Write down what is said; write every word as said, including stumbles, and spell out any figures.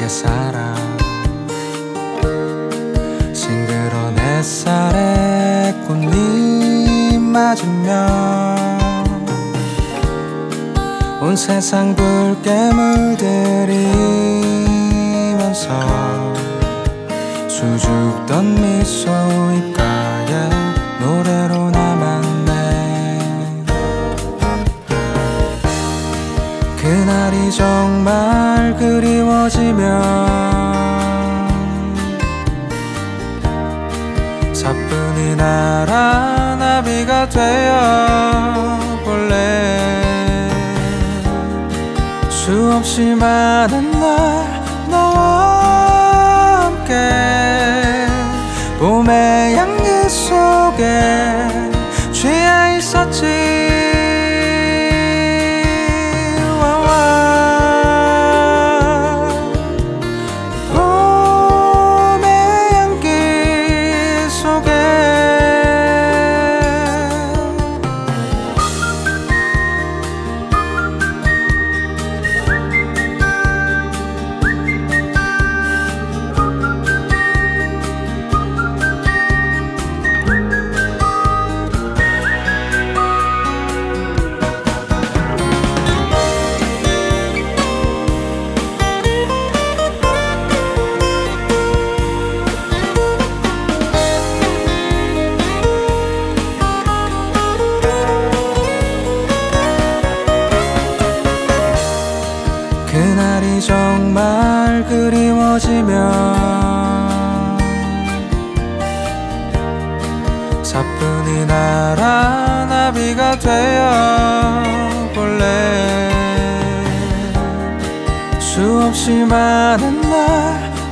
행복하게 살아. 싱그러운 햇살에 꽃잎 맞으며 온 세상 붉게 물들이면서 수줍던 미소 입가에 노래로 남았네. 그날이 정말 그리워지며 사뿐히 날아 나비가 되어 볼래. 수없이 많은 날 너와 함께 봄의 향기 속에 취해 있었지. 그날이 정말 그리워지며 사뿐히 날아 나비가 되어 볼래. 수없이 많은 날